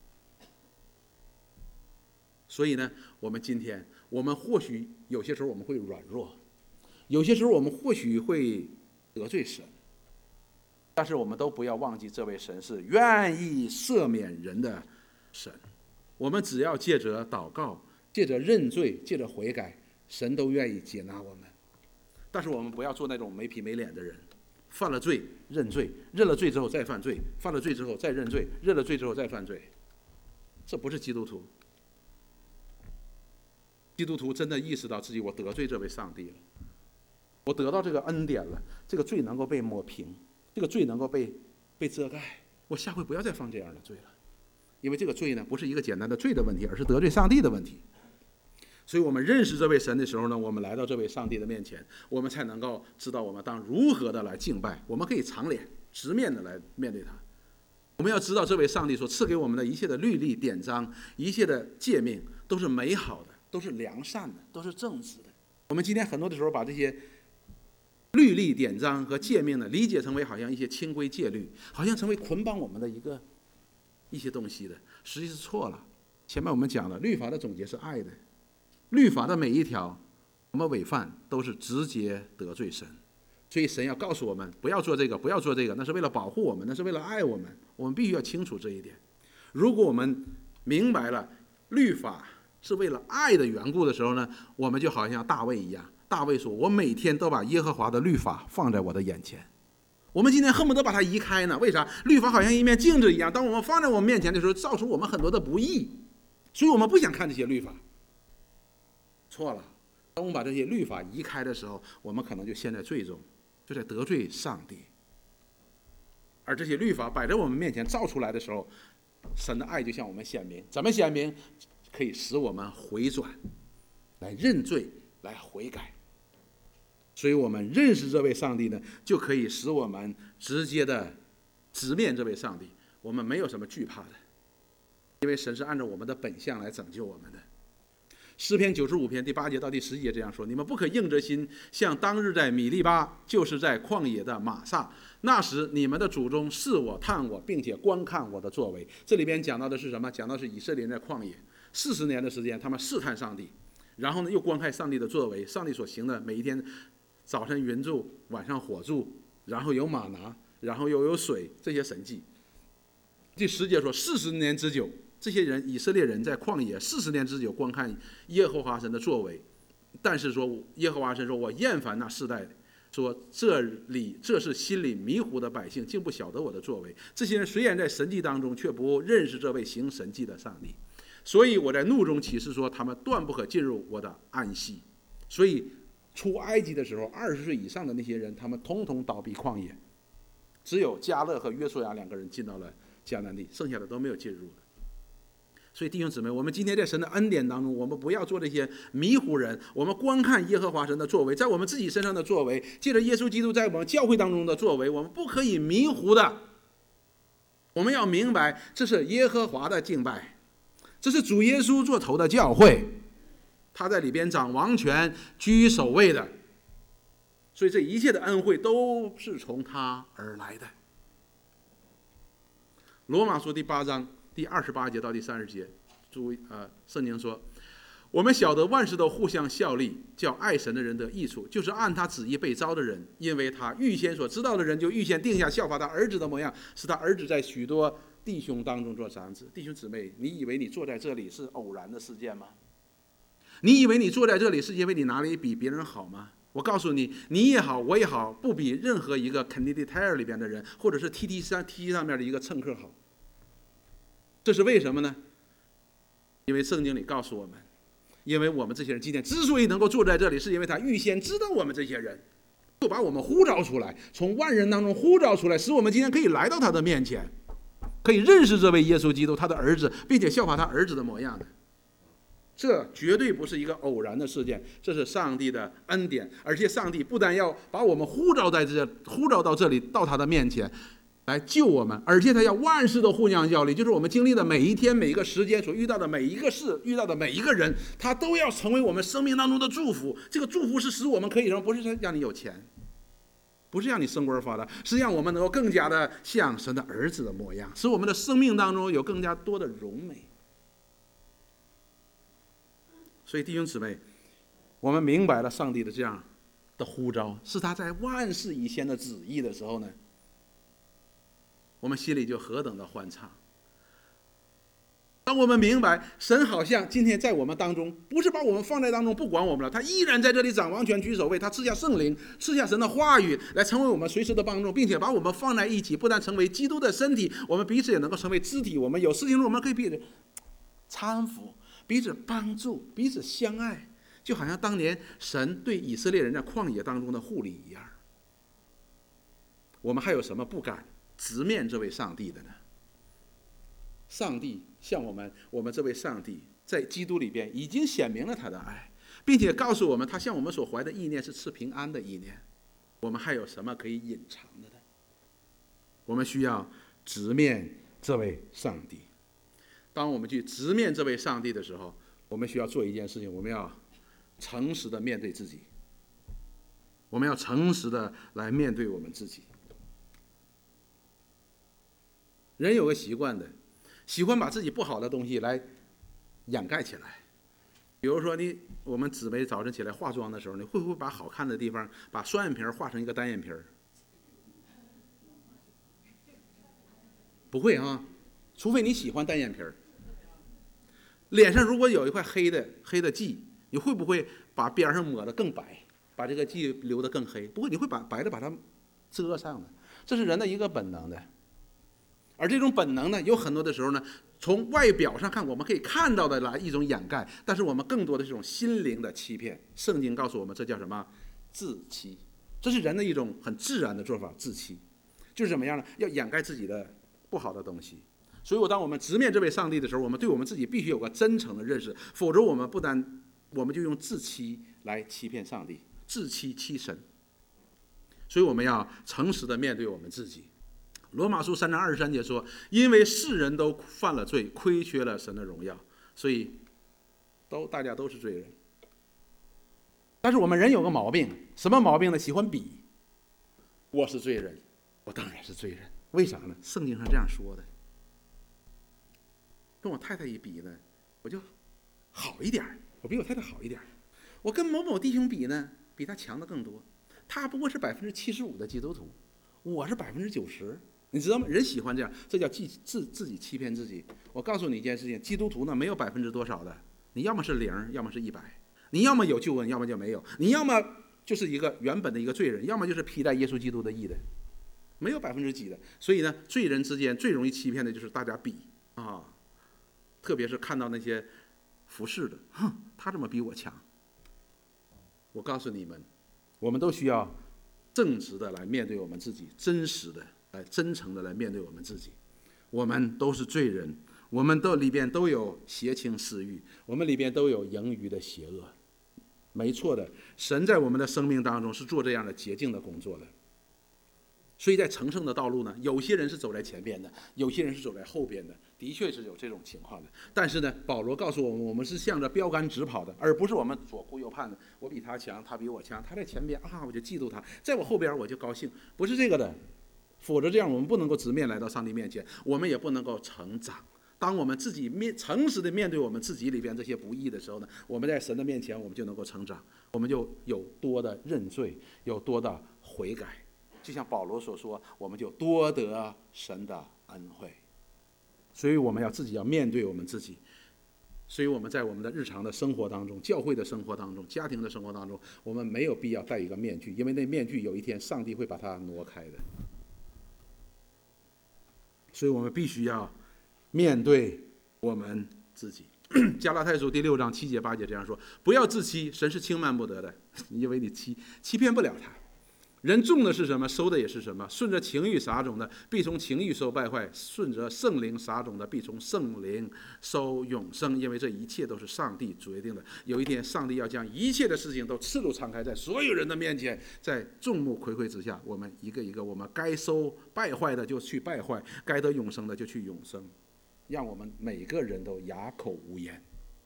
所以呢，我们今天我们或许有些时候我们会软弱，有些时候我们或许会得罪神，但是我们都不要忘记这位神是愿意赦免人的神。我们只要借着祷告，借着认罪，借着悔改，神都愿意接纳我们。但是我们不要做那种没皮没脸的人，犯了罪认罪，认了罪之后再犯罪，犯了罪之后再认罪，认了罪之后再犯罪，这不是基督徒。基督徒真的意识到自己我得罪这位上帝了，我得到这个恩典了，这个罪能够被抹平，这个罪能够被被遮盖，我下回不要再犯这样的罪了。因为这个罪呢，不是一个简单的罪的问题，而是得罪上帝的问题。所以我们认识这位神的时候呢，我们来到这位上帝的面前，我们才能够知道我们当如何的来敬拜。我们可以长脸直面的来面对他。我们要知道这位上帝所赐给我们的一切的律例典章，一切的诫命都是美好的，都是良善的，都是正直的。我们今天很多的时候把这些律例典章和诫命呢，理解成为好像一些清规戒律，好像成为捆绑我们的一个一些东西的，实际是错了。前面我们讲了，律法的总结是爱的，律法的每一条我们违犯都是直接得罪神。所以神要告诉我们不要做这个，不要做这个，那是为了保护我们，那是为了爱我们。我们必须要清楚这一点。如果我们明白了律法是为了爱的缘故的时候呢，我们就好像大卫一样。大卫说，我每天都把耶和华的律法放在我的眼前。我们今天恨不得把它移开呢，为啥？律法好像一面镜子一样，当我们放在我们面前的时候，造成我们很多的不义，所以我们不想看这些律法。错了，当我们把这些律法移开的时候，我们可能就陷在罪中，就在得罪上帝。而这些律法摆在我们面前造出来的时候，神的爱就向我们显明。怎么显明？可以使我们回转，来认罪，来悔改。所以我们认识这位上帝呢，就可以使我们直接的直面这位上帝，我们没有什么惧怕的。 因为神是按照我们的本相来拯救我们的。诗篇九十五篇第八节到第十一节这样说：你们不可硬着心，像当日在米利巴，就是在旷野的玛撒，那时你们的祖宗试我探我，并且观看我的作为。这里边讲到的是什么？讲到是以色列人在旷野四十年的时间，他们试探上帝，然后呢又观看上帝的作为，上帝所行的每一天，早晨云柱，晚上火柱，然后有玛拿，然后又有水，这些神迹。第十节说四十年之久，这些人以色列人在旷野四十年之久观看耶和华神的作为，但是说耶和华神说：“我厌烦那世代，说这里这是心里迷糊的百姓，竟不晓得我的作为。这些人虽然在神迹当中，却不认识这位行神迹的上帝。所以我在怒中起誓说，他们断不可进入我的安息。”所以出埃及的时候，二十岁以上的那些人，他们统统倒闭旷野，只有迦勒和约书亚两个人进到了迦南地，剩下的都没有进入的。所以弟兄姊妹，我们今天在神的恩典当中，我们不要做这些迷糊人，我们观看耶和华神的作为，在我们自己身上的作为，借着耶稣基督在我们教会当中的作为，我们不可以迷糊的。我们要明白，这是耶和华的敬拜，这是主耶稣做头的教会，他在里边掌王权，居首位的，所以这一切的恩惠都是从他而来的。罗马书第八章第二十八节到第三十节，注意啊，圣经说：“我们晓得万事都互相效力，叫爱神的人得益处，就是按他旨意被招的人。因为他预先所知道的人，就预先定下效法他儿子的模样，使他儿子在许多弟兄当中做长子。”弟兄姊妹，你以为你坐在这里是偶然的事件吗？你以为你坐在这里是因为你哪里比别人好吗？我告诉你，你也好，我也好，不比任何一个肯尼迪泰尔里边的人，或者是 T T 上 T 上面的一个乘客好。这是为什么呢？因为圣经里告诉我们，因为我们这些人今天之所以能够坐在这里，是因为他预先知道我们这些人，就把我们呼召出来，从万人当中呼召出来，使我们今天可以来到他的面前，可以认识这位耶稣基督，他的儿子，并且效法他儿子的模样的。这绝对不是一个偶然的事件，这是上帝的恩典。而且上帝不但要把我们呼召在这，呼召到这里，到他的面前来救我们，而且他要万事都互相效力，就是我们经历的每一天、每一个时间所遇到的每一个事、遇到的每一个人，他都要成为我们生命当中的祝福。这个祝福是使我们可以让，不是说让你有钱，不是让你升官发达，是让我们能够更加的像神的儿子的模样，使我们的生命当中有更加多的荣美。所以弟兄姊妹，我们明白了上帝的这样的呼召，是他在万事以先的旨意的时候呢，我们心里就何等的欢畅。当我们明白神好像今天在我们当中，不是把我们放在当中不管我们了，他依然在这里掌王权居首位，他赐下圣灵，赐下神的话语来成为我们随时的帮助，并且把我们放在一起，不但成为基督的身体，我们彼此也能够成为肢体，我们有事情我们可以彼此搀扶，彼此帮助，彼此相爱，就好像当年神对以色列人在旷野当中的护理一样。我们还有什么不敢直面这位上帝的呢？上帝向我们，我们这位上帝在基督里边已经显明了他的爱，并且告诉我们他向我们所怀的意念是赐平安的意念。我们还有什么可以隐藏的呢？我们需要直面这位上帝。当我们去直面这位上帝的时候，我们需要做一件事情，我们要诚实的面对自己，我们要诚实的来面对我们自己。人有个习惯的，喜欢把自己不好的东西来掩盖起来。比如说你，我们姊妹早晨起来化妆的时候，你会不会把好看的地方，把双眼皮画成一个单眼皮？不会啊，除非你喜欢单眼皮。脸上如果有一块黑的黑的迹，你会不会把边上抹得更白，把这个迹留得更黑？不会，你会把白的把它遮上的。这是人的一个本能的。而这种本能呢，有很多的时候呢，从外表上看我们可以看到的来一种掩盖，但是我们更多的是一种心灵的欺骗。圣经告诉我们，这叫什么？自欺。这是人的一种很自然的做法，自欺就是怎么样呢？要掩盖自己的不好的东西。所以我当我们直面这位上帝的时候，我们对我们自己必须有个真诚的认识，否则我们不单我们就用自欺来欺骗上帝，自欺欺神。所以我们要诚实的面对我们自己。 罗马书三章二十三节说，因为世人都犯了罪，亏缺了神的荣耀，所以都大家都是罪人。但是我们人有个毛病，什么毛病呢？喜欢比。我是罪人，我当然是罪人。为啥呢？圣经上这样说的。跟我太太一比呢，我就好一点，我比我太太好一点。我跟某某弟兄比呢，比他强的更多。他不过是百分之七十五的基督徒，我是百分之九十。你知道吗？人喜欢这样，这叫自自自己欺骗自己。我告诉你一件事情，基督徒呢没有百分之多少的，你要么是零，要么是一百。你要么有救恩，要么就没有。你要么就是一个原本的一个罪人，要么就是披戴耶稣基督的义的，没有百分之几的。所以呢，罪人之间最容易欺骗的就是大家比啊，特别是看到那些服侍的，哼，他怎么比我强？我告诉你们，我们都需要正直的来面对我们自己，真实的来真诚的来面对我们自己。我们都是罪人，我们都里边都有邪情私欲，我们里边都有盈余的邪恶。没错的，神在我们的生命当中是做这样的洁净的工作的。所以在成圣的道路呢，有些人是走在前边的，有些人是走在后边的，的确是有这种情况的。但是呢，保罗告诉我们，我们是向着标杆直跑的，而不是我们左顾右盼的。我比他强，他比我强，他在前边啊，我就嫉妒他；在我后边我就高兴，不是这个的。否则这样，我们不能够直面来到上帝面前，我们也不能够成长。当我们自己面诚实的面对我们自己里边这些不义的时候呢，我们在神的面前，我们就能够成长，我们就有多的认罪，有多的悔改。就像保罗所说，我们就多得神的恩惠。所以我们要自己要面对我们自己。所以我们在我们的日常的生活当中，教会的生活当中，家庭的生活当中，我们没有必要戴一个面具，因为那面具有一天上帝会把它挪开的。所以我们必须要面对我们自己。加拉太书第六章七节八节这样说：不要自欺，神是轻慢不得的，因为你欺欺骗不了他。人种的是什么，收的也是什么。顺着情欲撒种的，必从情欲收败坏；顺着圣灵撒种的，必从圣灵收永生。因为这一切都是上帝决定的。有一天，上帝要将一切的事情都赤露敞开在所有人的面前，在众目睽睽之下，我们一个一个，我们该收败坏的就去败坏，该得永生的就去永生，让我们每个人都哑口无言。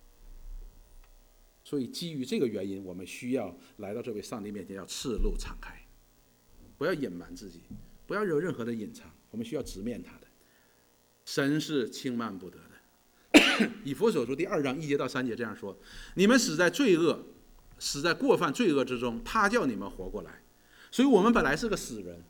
所以基于这个原因，我们需要来到这位上帝面前，要赤露敞开，不要隐瞒自己，不要有任何的隐藏，我们需要直面他的。神是轻慢不得的。以弗所书第二章一节到三节这样说：你们死在罪恶，死在过犯罪恶之中，他叫你们活过来。所以我们本来是个死人，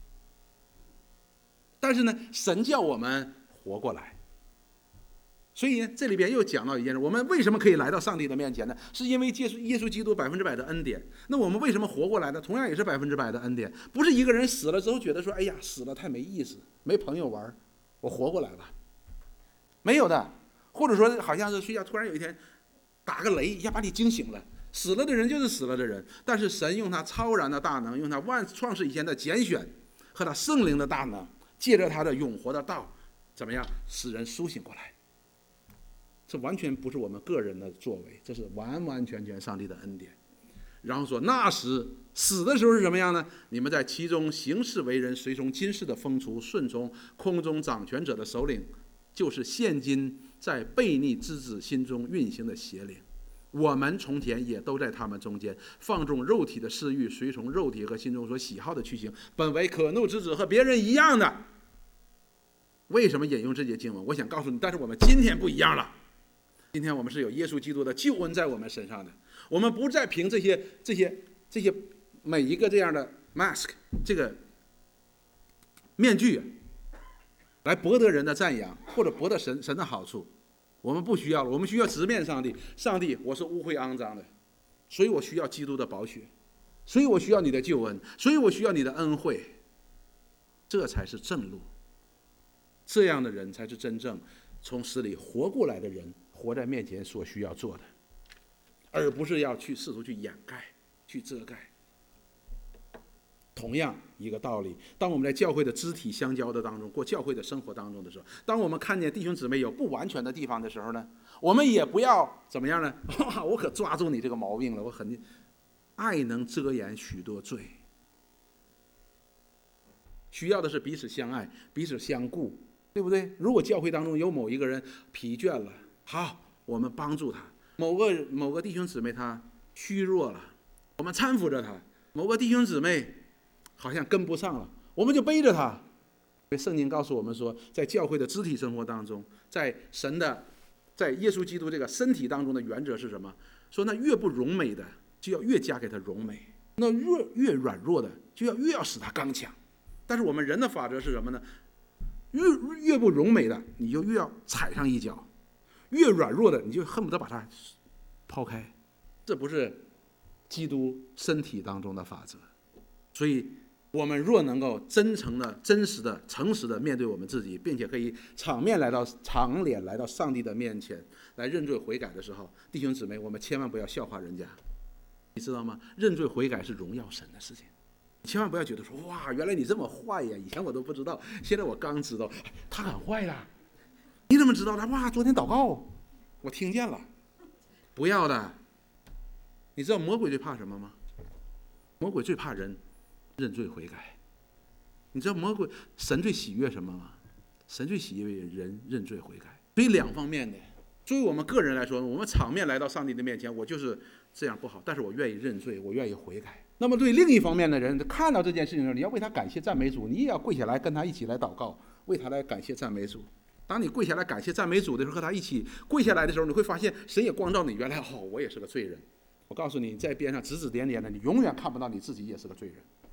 但是呢，神叫我们活过来。所以呢，这里边又讲到一件事：我们为什么可以来到上帝的面前呢？是因为耶稣耶稣基督百分之百的恩典。那我们为什么活过来呢？同样也是百分之百的恩典。不是一个人死了之后觉得说：哎呀，死了太没意思，没朋友玩，我活过来了。没有的。或者说好像是睡觉，突然有一天打个雷一下把你惊醒了。死了的人就是死了的人，但是神用他超然的大能，用他万创世以前的拣选和他圣灵的大能，借着他的永活的道，怎么样使人苏醒过来。这完全不是我们个人的作为，这是完完全全上帝的恩典。然后说，那时死的时候是什么样呢？你们在其中行事为人，随从今世的风俗，顺从空中掌权者的首领，就是现今在悖逆之子心中运行的邪灵。我们从前也都在他们中间，放纵肉体的私欲，随从肉体和心中所喜好的去行，本为可怒之子，和别人一样的。为什么引用这节经文？我想告诉你，但是我们今天不一样了。今天我们是有耶稣基督的救恩在我们身上的，我们不再凭这些这些这些每一个这样的 mask 这个面具来博得人的赞扬，或者博得神神的好处。我们不需要了，我们需要直面上帝。上帝，我是污秽肮脏的，所以我需要基督的宝血，所以我需要你的救恩，所以我需要你的恩惠。这才是正路，这样的人才是真正从死里活过来的人，活在面前所需要做的，而不是要去试图去掩盖、去遮盖。同样一个道理，当我们在教会的肢体相交的当中，过教会的生活当中的时候，当我们看见弟兄姊妹有不完全的地方的时候呢，我们也不要怎么样呢？我可抓住你这个毛病了，我很爱能遮掩许多罪。 需要的是彼此相爱，彼此相顾，对不对？如果教会当中有某一个人疲倦了，好，我们帮助他；某个某个弟兄姊妹他虚弱了，我们搀扶着他；某个弟兄姊妹好像跟不上了，我们就背着他。因为圣经告诉我们说，在教会的肢体生活当中，在神的在耶稣基督这个身体当中的原则是什么？说那越不荣美的就要越加给他荣美，那越越软弱的就要越要使他刚强。但是我们人的法则是什么呢？越越不荣美的你就越要踩上一脚，越软弱的你就恨不得把它抛开。这不是基督身体当中的法则。所以我们若能够真诚的、真实的、诚实的面对我们自己，并且可以场面来到长脸来到上帝的面前来认罪悔改的时候，弟兄姊妹，我们千万不要笑话人家，你知道吗？认罪悔改是荣耀神的事情。千万不要觉得说，哇，原来你这么坏呀，以前我都不知道，现在我刚知道他很坏啦。你怎么知道的？哇，昨天祷告我听见了。不要的。你知道魔鬼最怕什么吗？魔鬼最怕人认罪悔改。你知道魔鬼神最喜悦什么吗？神最喜悦人认罪悔改。所以两方面的，作为我们个人来说，我们场面来到上帝的面前，我就是这样不好，但是我愿意认罪，我愿意悔改。那么对另一方面的人看到这件事情的时候，你要为他感谢赞美主，你也要跪下来跟他一起来祷告，为他来感谢赞美主。当你跪下来感谢赞美主的时候，和他一起跪下来的时候，你会发现神也光照你，原来哦，我也是个罪人。我告诉你，在边上指指点点的，你永远看不到你自己也是个罪人。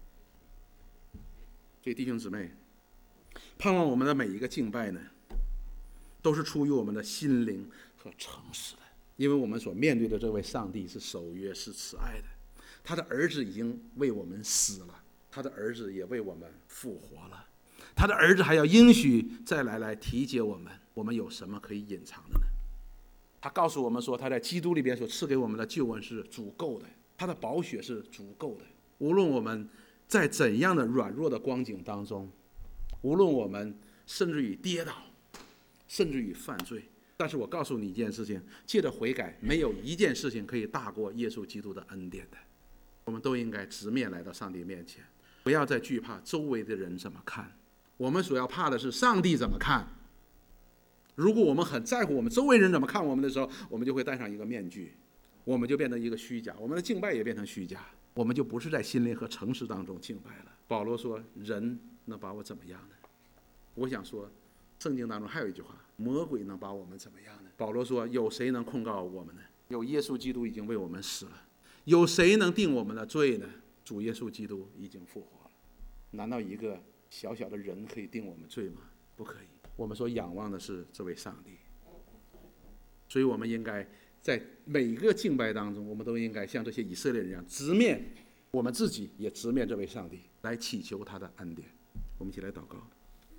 所以弟兄姊妹，盼望我们的每一个敬拜呢，都是出于我们的心灵和诚实的，因为我们所面对的这位上帝是守约是慈爱的，他的儿子已经为我们死了，他的儿子也为我们复活了，他的儿子还要应许再来来提接我们，我们有什么可以隐藏的呢？他告诉我们说，他在基督里边所赐给我们的救恩是足够的，他的宝血是足够的。无论我们在怎样的软弱的光景当中，无论我们甚至于跌倒，甚至于犯罪，但是我告诉你一件事情，借着悔改，没有一件事情可以大过耶稣基督的恩典的。我们都应该直面来到上帝面前，不要再惧怕周围的人怎么看，我们所要怕的是上帝怎么看。如果我们很在乎我们周围人怎么看我们的时候，我们就会戴上一个面具，我们就变成一个虚假，我们的敬拜也变成虚假，我们就不是在心灵和诚实当中敬拜了。保罗说，人能把我怎么样呢？我想说，圣经当中还有一句话，魔鬼能把我们怎么样呢？保罗说，有谁能控告我们呢？有耶稣基督已经为我们死了，有谁能定我们的罪呢？主耶稣基督已经复活了。难道一个小小的人可以定我们罪吗？不可以。我们所仰望的是这位上帝，所以我们应该在每一个敬拜当中，我们都应该像这些以色列人一样，直面我们自己，也直面这位上帝，来祈求他的恩典。我们一起来祷告。